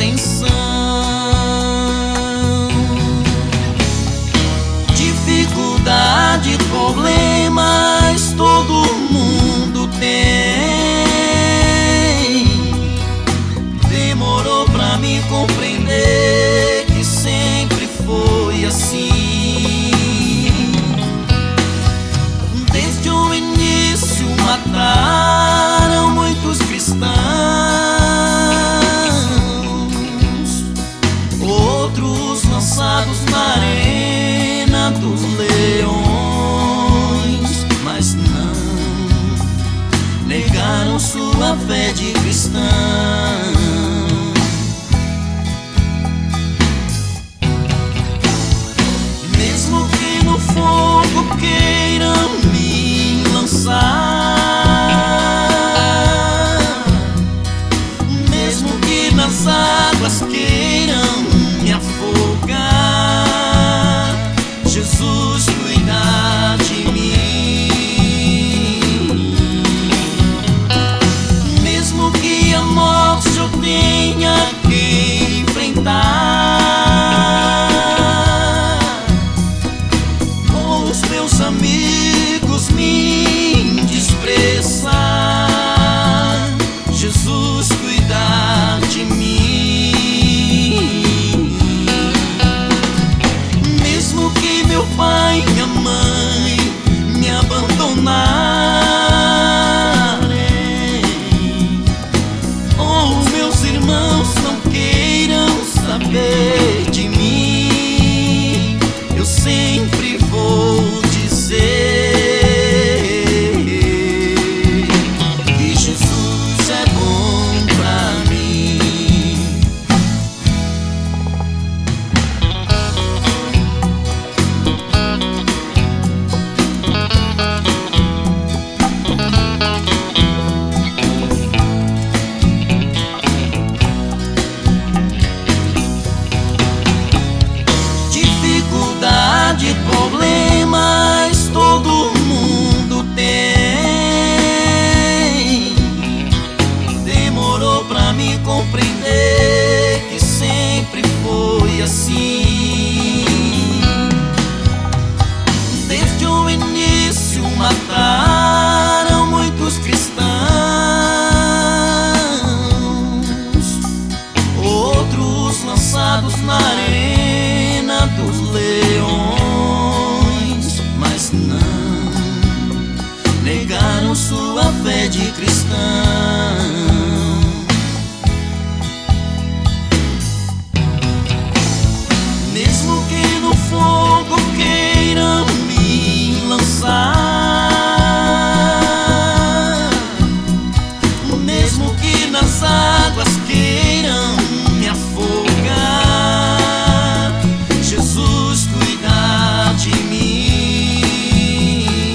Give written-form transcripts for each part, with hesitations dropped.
atenção. Dificuldade, problemas, todo mundo tem. Demorou pra me compreender que sempre foi assim. Desde o início mataram muitos cristãos, outros lançados na arena dos leões, mas não negaram sua fé de cristão. Mesmo que no fogo queiram me lançar, mesmo que nas águas queiram me afogar, Jesus cuida de mim. Mesmo que a morte eu tenha que enfrentar, ou os meus amigos me desprezar, Jesus cuida de mim. Mesmo que meu pai e minha mãe me abandonarem, ou os meus irmãos não queiram saber de mim, eu sempre vou dizer que Jesus é bom pra mim. Dificuldade, problemas, todo mundo tem. Demorou pra me compreender que sempre foi assim. Desde o início mataram muitos cristãos, outros lançados na arena dos leões, mas não negaram sua fé de cristão. Mesmo que no fogo queiram me lançar, mesmo que nas águas queiram me afogar, Jesus cuida de mim.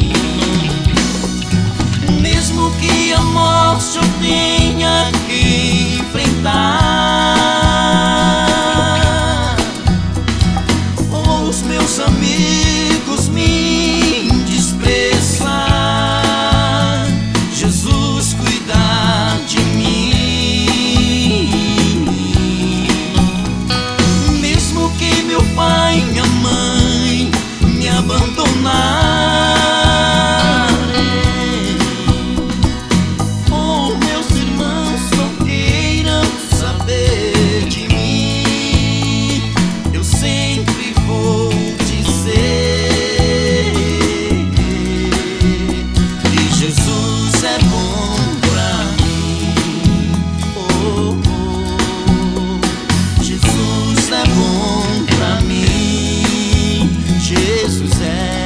Mesmo que a morte eu tenha que enfrentar, ou os meus amigos me desprezar, Jesus cuida de mim. Mesmo que meu pai e minha mãe me abandonarem, ou meus irmãos não queiram saber de mim, eu sempre vou dizer que Jesus é bom pra mim. Oh, oh, Jesus é bom pra mim. Jesus é